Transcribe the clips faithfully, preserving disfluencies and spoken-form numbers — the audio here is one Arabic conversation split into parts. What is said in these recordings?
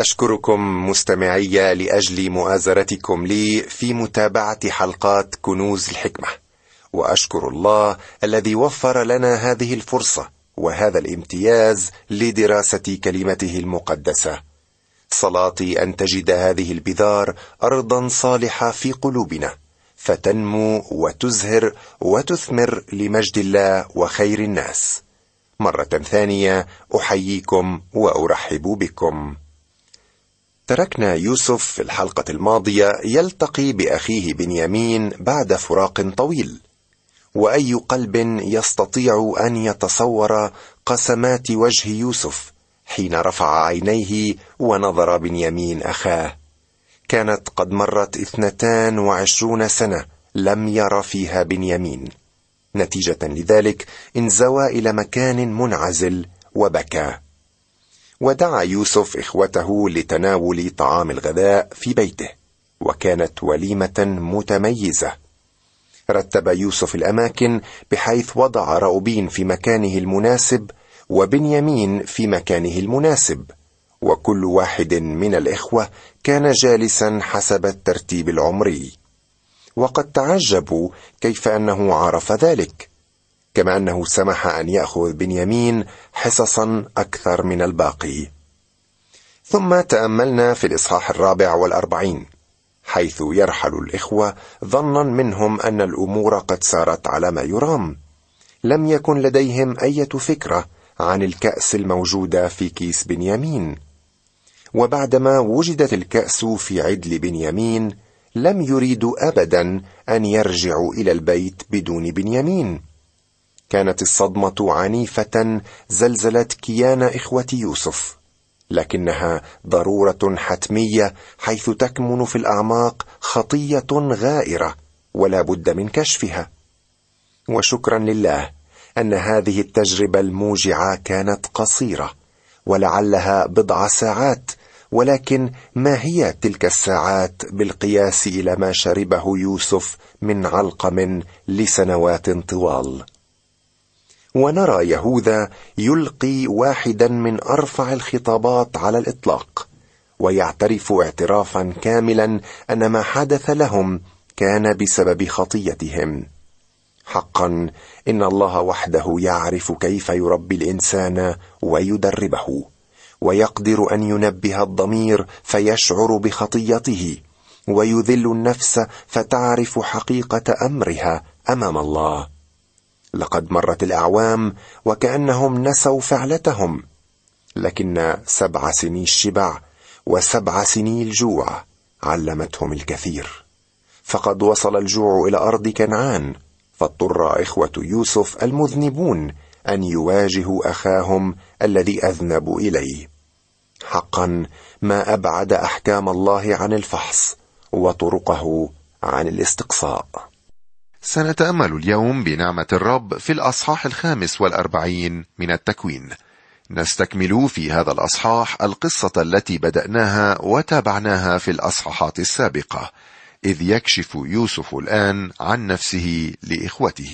أشكركم مستمعي لأجل مؤازرتكم لي في متابعة حلقات كنوز الحكمة، وأشكر الله الذي وفر لنا هذه الفرصة وهذا الامتياز لدراسة كلمته المقدسة. صلاتي أن تجد هذه البذار أرضا صالحة في قلوبنا، فتنمو وتزهر وتثمر لمجد الله وخير الناس. مرة ثانية أحييكم وأرحب بكم. تركنا يوسف في الحلقة الماضية يلتقي بأخيه بنيامين بعد فراق طويل، وأي قلب يستطيع أن يتصور قسمات وجه يوسف حين رفع عينيه ونظر بنيامين أخاه؟ كانت قد مرت اثنتان وعشرون سنة لم ير فيها بنيامين. نتيجة لذلك انزوى إلى مكان منعزل وبكى. ودعا يوسف إخوته لتناول طعام الغداء في بيته، وكانت وليمة متميزة. رتب يوسف الأماكن بحيث وضع راؤوبين في مكانه المناسب وبنيامين في مكانه المناسب، وكل واحد من الإخوة كان جالسا حسب الترتيب العمري. وقد تعجبوا كيف أنه عرف ذلك، كما أنه سمح أن يأخذ بنيامين حصصا أكثر من الباقي. ثم تأملنا في الإصحاح الرابع والأربعين، حيث يرحل الإخوة ظنا منهم أن الأمور قد سارت على ما يرام. لم يكن لديهم أي فكرة عن الكأس الموجودة في كيس بنيامين، وبعدما وجدت الكأس في عدل بنيامين لم يريدوا أبدا أن يرجعوا إلى البيت بدون بنيامين. كانت الصدمة عنيفة زلزلت كيان إخوة يوسف، لكنها ضرورة حتمية، حيث تكمن في الأعماق خطية غائرة ولا بد من كشفها. وشكرا لله أن هذه التجربة الموجعة كانت قصيرة، ولعلها بضع ساعات، ولكن ما هي تلك الساعات بالقياس إلى ما شربه يوسف من علقم لسنوات طوال؟ ونرى يهوذا يلقي واحدا من أرفع الخطابات على الإطلاق، ويعترف اعترافا كاملا أن ما حدث لهم كان بسبب خطيتهم. حقا إن الله وحده يعرف كيف يربي الإنسان ويدربه، ويقدر أن ينبه الضمير فيشعر بخطيته، ويذل النفس فتعرف حقيقة أمرها أمام الله. لقد مرت الأعوام وكأنهم نسوا فعلتهم، لكن سبع سنين الشبع وسبع سنين الجوع علمتهم الكثير. فقد وصل الجوع إلى أرض كنعان، فاضطر إخوة يوسف المذنبون أن يواجهوا أخاهم الذي أذنبوا إليه. حقا ما أبعد أحكام الله عن الفحص وطرقه عن الاستقصاء. سنتأمل اليوم بنعمة الرب في الأصحاح الخامس والأربعين من التكوين. نستكمل في هذا الأصحاح القصة التي بدأناها وتابعناها في الأصحاحات السابقة، إذ يكشف يوسف الآن عن نفسه لإخوته.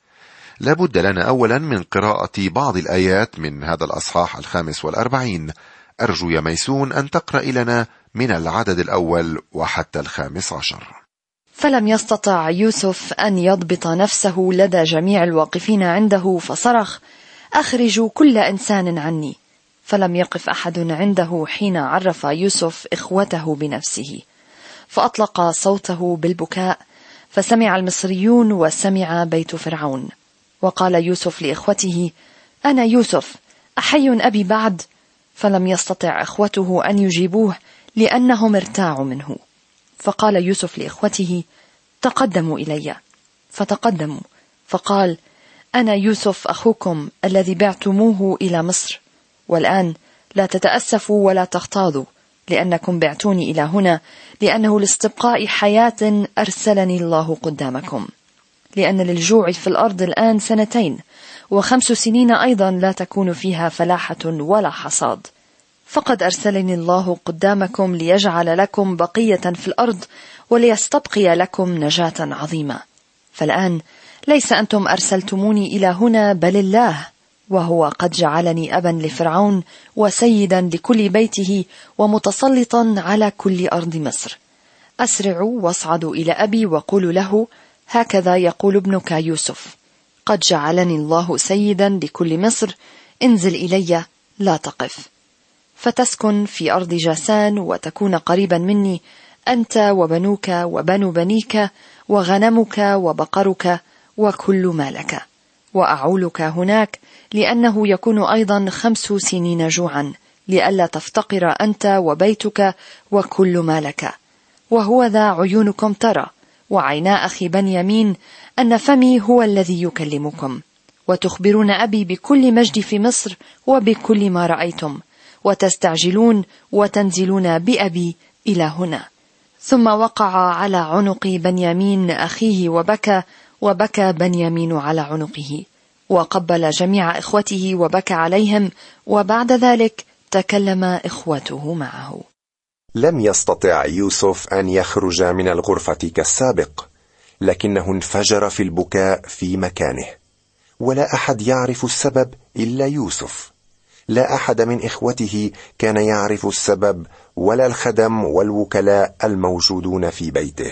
لابد لنا أولا من قراءة بعض الآيات من هذا الأصحاح الخامس والأربعين. أرجو يا ميسون أن تقرأ لنا من العدد الأول وحتى الخامس عشر. فلم يستطع يوسف أن يضبط نفسه لدى جميع الواقفين عنده، فصرخ: أخرجوا كل إنسان عني. فلم يقف أحد عنده حين عرف يوسف إخوته بنفسه، فأطلق صوته بالبكاء، فسمع المصريون وسمع بيت فرعون. وقال يوسف لإخوته: أنا يوسف، أحي أبي بعد؟ فلم يستطع إخوته أن يجيبوه لأنهم ارتاعوا منه. فقال يوسف لإخوته: تقدموا إلي. فتقدموا، فقال: أنا يوسف أخوكم الذي بعتموه إلى مصر، والآن لا تتأسفوا ولا تغتاظوا، لأنكم بعتوني إلى هنا، لأنه لاستبقاء حياة أرسلني الله قدامكم، لأن للجوع في الأرض الآن سنتين، وخمس سنين أيضا لا تكون فيها فلاحة ولا حصاد. فقد أرسلني الله قدامكم ليجعل لكم بقية في الأرض، وليستبقي لكم نجاة عظيمة. فالآن ليس أنتم أرسلتموني إلى هنا بل الله، وهو قد جعلني أبا لفرعون وسيدا لكل بيته ومتسلطا على كل أرض مصر. أسرعوا واصعدوا إلى أبي وقولوا له: هكذا يقول ابنك يوسف: قد جعلني الله سيدا لكل مصر، انزل إلي لا تقف، فتسكن في أرض جاسان وتكون قريبا مني، أنت وبنوك وبنو بنيك وغنمك وبقرك وكل ما لك، وأعولك هناك، لأنه يكون أيضا خمس سنين جوعا، لئلا تفتقر أنت وبيتك وكل ما لك. وهو ذا عيونكم ترى وعينا أخي بنيامين أن فمي هو الذي يكلمكم، وتخبرون أبي بكل مجد في مصر وبكل ما رأيتم، وتستعجلون وتنزلون بأبي إلى هنا. ثم وقع على عنق بنيامين أخيه وبكى، وبكى بنيامين على عنقه، وقبل جميع إخوته وبكى عليهم، وبعد ذلك تكلم إخوته معه. لم يستطع يوسف أن يخرج من الغرفة كالسابق، لكنه انفجر في البكاء في مكانه، ولا أحد يعرف السبب إلا يوسف. لا أحد من إخوته كان يعرف السبب، ولا الخدم والوكلاء الموجودون في بيته.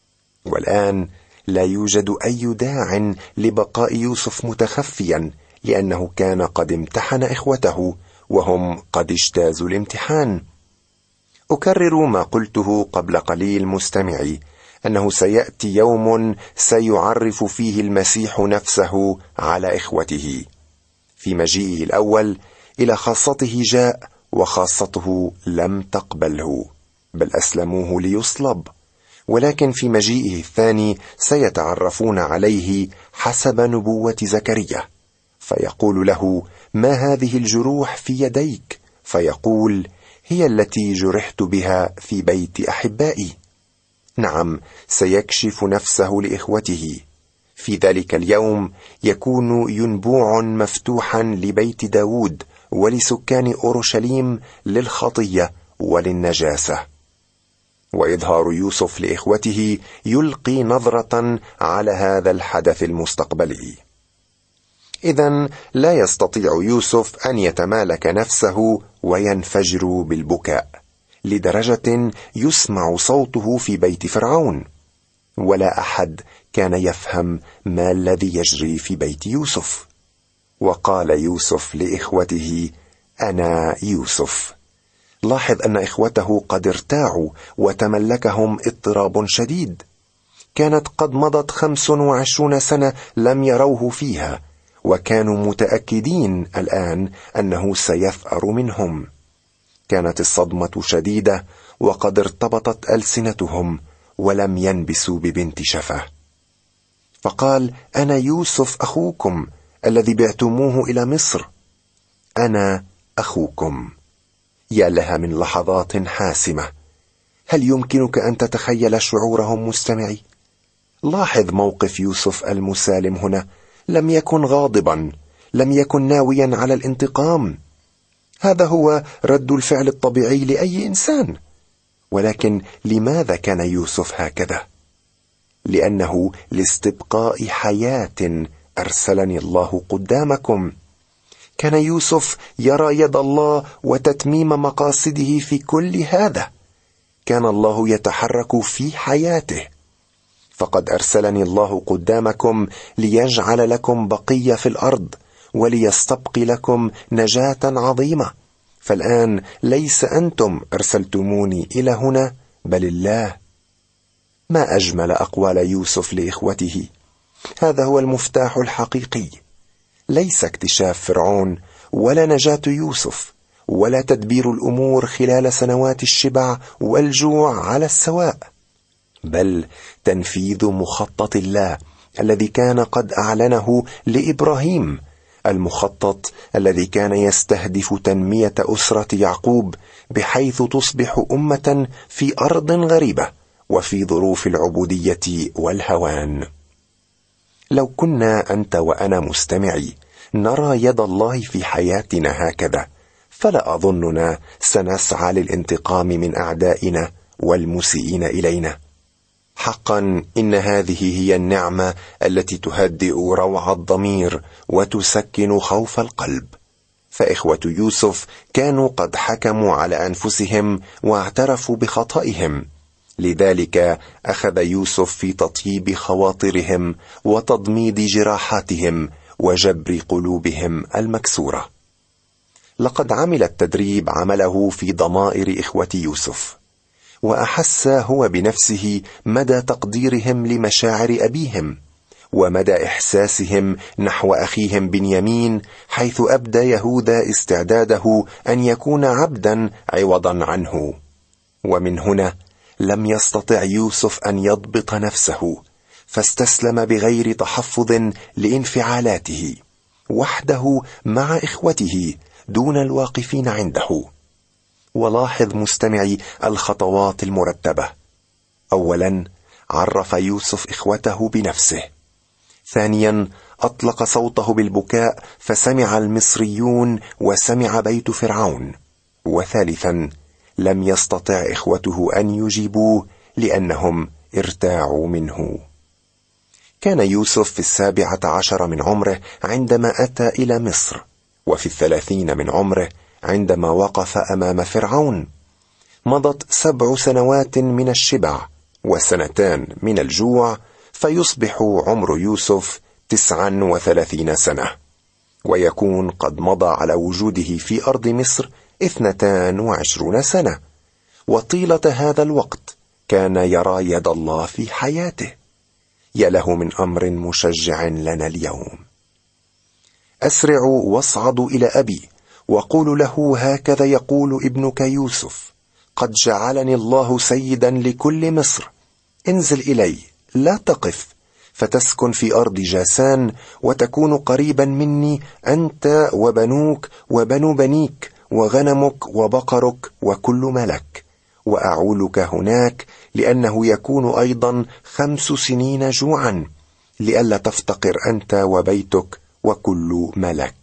والآن لا يوجد أي داع لبقاء يوسف متخفيا، لأنه كان قد امتحن إخوته وهم قد اجتازوا الامتحان. أكرر ما قلته قبل قليل مستمعي، أنه سيأتي يوم سيعرف فيه المسيح نفسه على إخوته. في مجيئه الأول إلى خاصته جاء، وخاصته لم تقبله، بل أسلموه ليصلب. ولكن في مجيئه الثاني سيتعرفون عليه حسب نبوة زكريا، فيقول له: ما هذه الجروح في يديك؟ فيقول: هي التي جرحت بها في بيت أحبائي. نعم، سيكشف نفسه لإخوته. في ذلك اليوم يكون ينبوع مفتوحا لبيت داود ولسكان أورشليم للخطية وللنجاسة. وإظهار يوسف لإخوته يلقي نظرة على هذا الحدث المستقبلي. إذن لا يستطيع يوسف أن يتمالك نفسه وينفجر بالبكاء لدرجة يسمع صوته في بيت فرعون، ولا أحد كان يفهم ما الذي يجري في بيت يوسف. وقال يوسف لإخوته: أنا يوسف. لاحظ أن إخوته قد ارتاعوا وتملكهم اضطراب شديد. كانت قد مضت خمس وعشرون سنة لم يروه فيها، وكانوا متأكدين الآن أنه سيثأر منهم. كانت الصدمة شديدة، وقد ارتبطت ألسنتهم ولم ينبسوا ببنت شفة. فقال: أنا يوسف أخوكم الذي بعتموه إلى مصر. أنا أخوكم. يا لها من لحظات حاسمة. هل يمكنك أن تتخيل شعورهم مستمعي؟ لاحظ موقف يوسف المسالم هنا. لم يكن غاضبا، لم يكن ناويا على الانتقام. هذا هو رد الفعل الطبيعي لأي إنسان. ولكن لماذا كان يوسف هكذا؟ لأنه لاستبقاء حياة أرسلني الله قدامكم. كان يوسف يرى يد الله وتتميم مقاصده في كل هذا. كان الله يتحرك في حياته. فقد أرسلني الله قدامكم ليجعل لكم بقية في الأرض، وليستبقي لكم نجاة عظيمة. فالآن ليس أنتم أرسلتموني إلى هنا، بل الله. ما أجمل أقوال يوسف لإخوته. هذا هو المفتاح الحقيقي. ليس اكتشاف فرعون، ولا نجاة يوسف، ولا تدبير الأمور خلال سنوات الشبع والجوع على السواء، بل تنفيذ مخطط الله الذي كان قد أعلنه لإبراهيم، المخطط الذي كان يستهدف تنمية أسرة يعقوب بحيث تصبح أمة في أرض غريبة وفي ظروف العبودية والهوان. لو كنا أنت وأنا مستمعي نرى يد الله في حياتنا هكذا، فلا أظننا سنسعى للانتقام من أعدائنا والمسيئين إلينا. حقا إن هذه هي النعمة التي تهدئ روع الضمير وتسكن خوف القلب. فإخوة يوسف كانوا قد حكموا على أنفسهم واعترفوا بخطئهم، لذلك أخذ يوسف في تطيب خواطرهم وتضميد جراحاتهم وجبر قلوبهم المكسورة. لقد عمل التدريب عمله في ضمائر إخوة يوسف، وأحس هو بنفسه مدى تقديرهم لمشاعر أبيهم ومدى إحساسهم نحو أخيهم بنيامين، حيث أبدى يهوذا استعداده أن يكون عبدا عوضا عنه. ومن هنا لم يستطع يوسف أن يضبط نفسه، فاستسلم بغير تحفظ لانفعالاته وحده مع إخوته دون الواقفين عنده. ولاحظ مستمعي الخطوات المرتبة. أولا، عرف يوسف إخوته بنفسه. ثانيا، أطلق صوته بالبكاء فسمع المصريون وسمع بيت فرعون. وثالثا، لم يستطع إخوته أن يجيبوه لأنهم ارتاعوا منه. كان يوسف في السابعة عشر من عمره عندما أتى إلى مصر، وفي الثلاثين من عمره عندما وقف أمام فرعون. مضت سبع سنوات من الشبع وسنتان من الجوع، فيصبح عمر يوسف تسعا وثلاثين سنة، ويكون قد مضى على وجوده في أرض مصر اثنتان وعشرون سنة. وطيلة هذا الوقت كان يرى يد الله في حياته. يا له من أمر مشجع لنا اليوم. أسرعوا واصعدوا إلى أبي وقولوا له: هكذا يقول ابنك يوسف، قد جعلني الله سيدا لكل مصر. انزل إلي، لا تقف، فتسكن في أرض جاسان، وتكون قريبا مني أنت وبنوك وبنو بنيك وغنمك وبقرك وكل ملك، وأعولك هناك، لأنه يكون أيضا خمس سنين جوعا، لئلا تفتقر أنت وبيتك وكل ملك.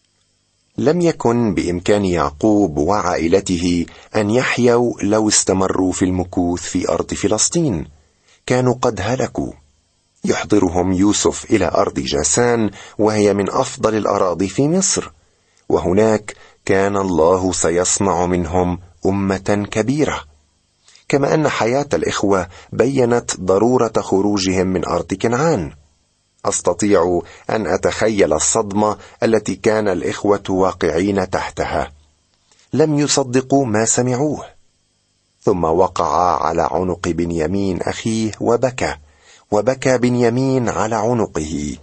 لم يكن بإمكان يعقوب وعائلته أن يحيوا لو استمروا في المكوث في أرض فلسطين، كانوا قد هلكوا. يحضرهم يوسف إلى أرض جاسان، وهي من أفضل الأراضي في مصر، وهناك كان الله سيصنع منهم أمة كبيرة. كما أن حياة الإخوة بيّنت ضرورة خروجهم من أرض كنعان. أستطيع أن أتخيل الصدمة التي كان الإخوة واقعين تحتها. لم يصدقوا ما سمعوه. ثم وقع على عنق بنيامين أخيه وبكى، وبكى بنيامين على عنقه.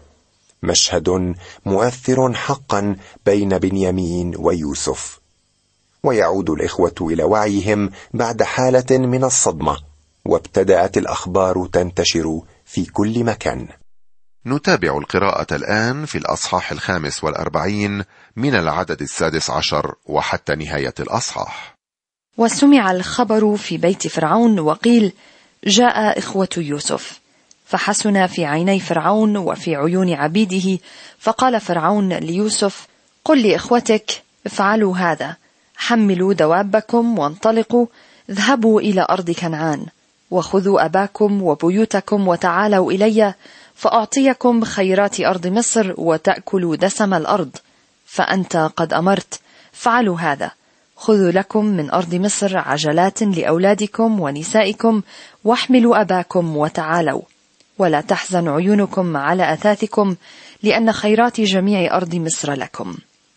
مشهد مؤثر حقا بين بنيامين ويوسف. ويعود الإخوة إلى وعيهم بعد حالة من الصدمة، وابتدأت الأخبار تنتشر في كل مكان. نتابع القراءة الآن في الأصحاح الخامس والأربعين من العدد السادس عشر وحتى نهاية الأصحاح. وسمع الخبر في بيت فرعون، وقيل: جاء إخوة يوسف. فحسن في عيني فرعون وفي عيون عبيده، فقال فرعون ليوسف: قل لإخوتك افعلوا هذا، حملوا دوابكم وانطلقوا، اذهبوا إلى أرض كنعان، وخذوا أباكم وبيوتكم وتعالوا إلي، فأعطيكم خيرات أرض مصر وتأكلوا دسم الأرض. فأنت قد أمرت، فعلوا هذا، خذوا لكم من أرض مصر عجلات لأولادكم ونسائكم، واحملوا أباكم وتعالوا، ولا تحزن عيونكم على أثاثكم، لأن خيرات جميع أرض مصر لكم.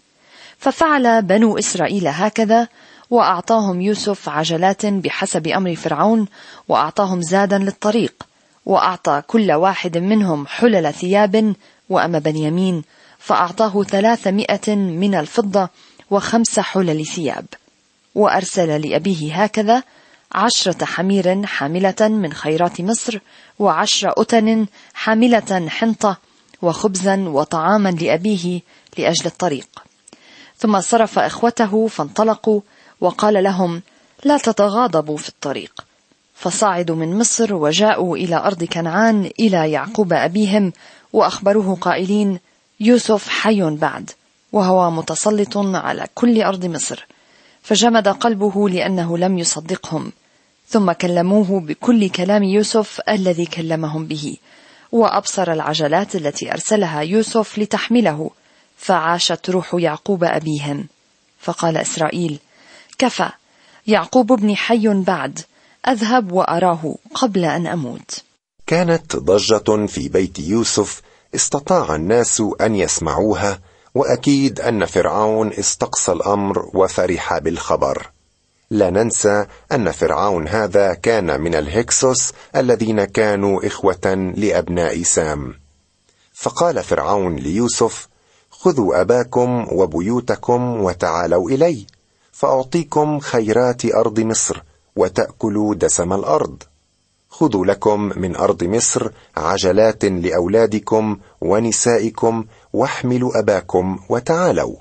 ففعل بنو إسرائيل هكذا، وأعطاهم يوسف عجلات بحسب أمر فرعون، وأعطاهم زادا للطريق، وأعطى كل واحد منهم حلل ثياب. وأما بنيامين فأعطاه ثلاثمائة من الفضة وخمس حلل ثياب. وأرسل لأبيه هكذا: عشرة حمير حاملة من خيرات مصر، وعشر أتن حاملة حنطة وخبزا وطعاما لأبيه لأجل الطريق. ثم صرف إخوته فانطلقوا، وقال لهم: لا تتغاضبوا في الطريق. فصعدوا من مصر وجاءوا إلى أرض كنعان إلى يعقوب أبيهم، وأخبروه قائلين: يوسف حي بعد، وهو متسلط على كل أرض مصر. فجمد قلبه لأنه لم يصدقهم. ثم كلموه بكل كلام يوسف الذي كلمهم به، وأبصر العجلات التي أرسلها يوسف لتحمله، فعاشت روح يعقوب أبيهم. فقال إسرائيل: كفى، يعقوب ابني حي بعد، أذهب وأراه قبل أن أموت. كانت ضجة في بيت يوسف استطاع الناس أن يسمعوها، وأكيد أن فرعون استقصى الأمر وفرح بالخبر. لا ننسى أن فرعون هذا كان من الهكسوس الذين كانوا إخوة لأبناء سام. فقال فرعون ليوسف: خذوا أباكم وبيوتكم وتعالوا إلي، فأعطيكم خيرات أرض مصر وتأكلوا دسم الأرض. خذوا لكم من أرض مصر عجلات لأولادكم ونسائكم، واحملوا أباكم وتعالوا.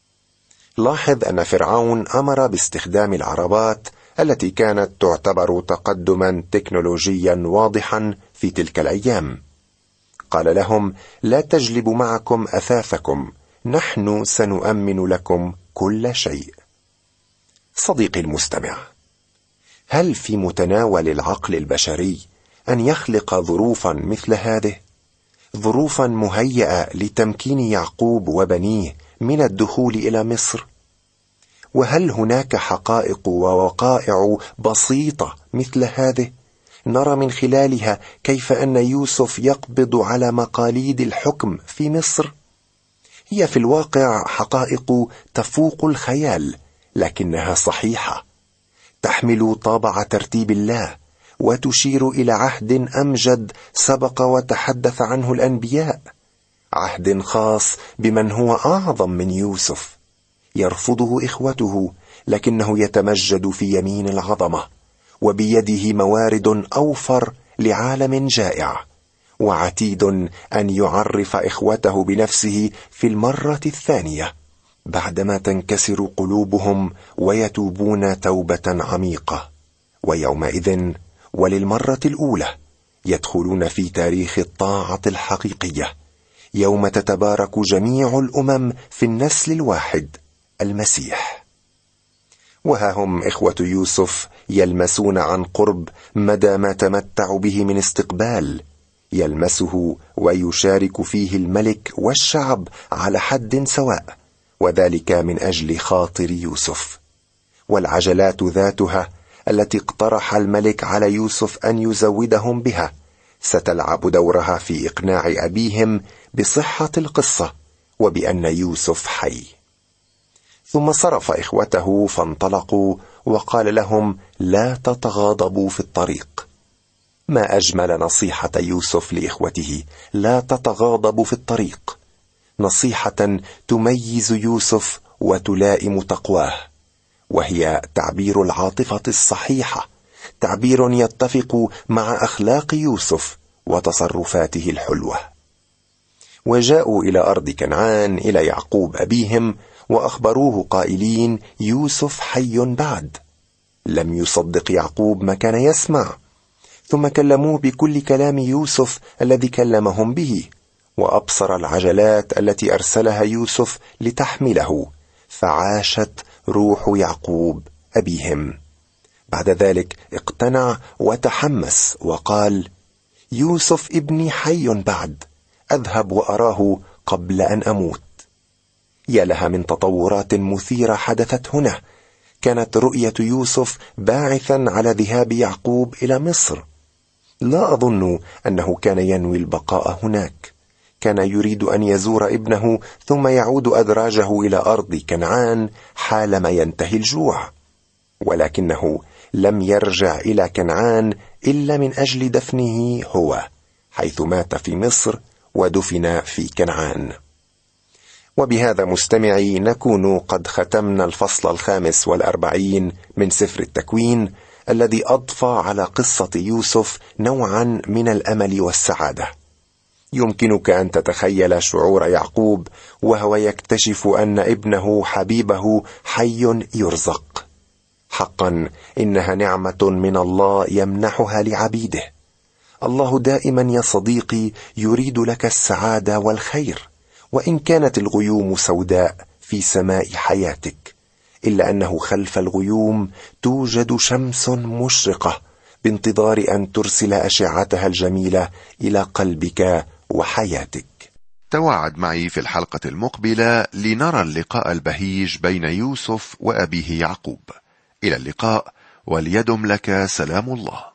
لاحظ أن فرعون أمر باستخدام العربات التي كانت تعتبر تقدما تكنولوجيا واضحا في تلك الأيام. قال لهم: لا تجلبوا معكم أثاثكم، نحن سنؤمن لكم كل شيء. صديقي المستمع، هل في متناول العقل البشري أن يخلق ظروفا مثل هذه؟ ظروفا مهيئة لتمكين يعقوب وبنيه من الدخول إلى مصر؟ وهل هناك حقائق ووقائع بسيطة مثل هذه نرى من خلالها كيف أن يوسف يقبض على مقاليد الحكم في مصر؟ هي في الواقع حقائق تفوق الخيال، لكنها صحيحة، تحمل طابع ترتيب الله، وتشير إلى عهد أمجد سبق وتحدث عنه الأنبياء، عهد خاص بمن هو أعظم من يوسف، يرفضه إخوته لكنه يتمجد في يمين العظمة، وبيده موارد أوفر لعالم جائع، وعتيد أن يعرف إخوته بنفسه في المرة الثانية بعدما تنكسر قلوبهم ويتوبون توبة عميقة. ويومئذ وللمرة الأولى يدخلون في تاريخ الطاعة الحقيقية، يوم تتبارك جميع الأمم في النسل الواحد المسيح. وها هم إخوة يوسف يلمسون عن قرب مدى ما تمتع به من استقبال، يلمسه ويشارك فيه الملك والشعب على حد سواء، وذلك من أجل خاطر يوسف. والعجلات ذاتها التي اقترح الملك على يوسف أن يزودهم بها ستلعب دورها في إقناع أبيهم بصحة القصة وبأن يوسف حي. ثم صرف إخوته فانطلقوا، وقال لهم: لا تتغاضبوا في الطريق. ما أجمل نصيحة يوسف لإخوته: لا تتغاضبوا في الطريق، نصيحة تميز يوسف وتلائم تقواه، وهي تعبير العاطفة الصحيحة، تعبير يتفق مع أخلاق يوسف وتصرفاته الحلوة. وجاءوا إلى أرض كنعان إلى يعقوب أبيهم، وأخبروه قائلين: يوسف حي بعد. لم يصدق يعقوب ما كان يسمع، ثم كلموه بكل كلام يوسف الذي كلمهم به، وأبصر العجلات التي أرسلها يوسف لتحمله، فعاشت روح يعقوب أبيهم. بعد ذلك اقتنع وتحمس وقال: يوسف ابني حي بعد، أذهب وأراه قبل أن أموت. يا لها من تطورات مثيرة حدثت هنا. كانت رؤية يوسف باعثا على ذهاب يعقوب إلى مصر. لا أظن أنه كان ينوي البقاء هناك، كان يريد أن يزور ابنه ثم يعود أدراجه إلى أرض كنعان حالما ينتهي الجوع، ولكنه لم يرجع إلى كنعان إلا من أجل دفنه هو، حيث مات في مصر ودفن في كنعان. وبهذا مستمعي نكون قد ختمنا الفصل الخامس والأربعين من سفر التكوين، الذي أضفى على قصة يوسف نوعا من الأمل والسعادة. يمكنك أن تتخيل شعور يعقوب وهو يكتشف أن ابنه حبيبه حي يرزق. حقا إنها نعمة من الله يمنحها لعبيده. الله دائما يا صديقي يريد لك السعادة والخير، وإن كانت الغيوم سوداء في سماء حياتك، إلا أنه خلف الغيوم توجد شمس مشرقة بانتظار أن ترسل أشعتها الجميلة إلى قلبك وحياتك. تواعد معي في الحلقة المقبلة لنرى اللقاء البهيج بين يوسف وأبيه يعقوب. إلى اللقاء، وليدم لك سلام الله.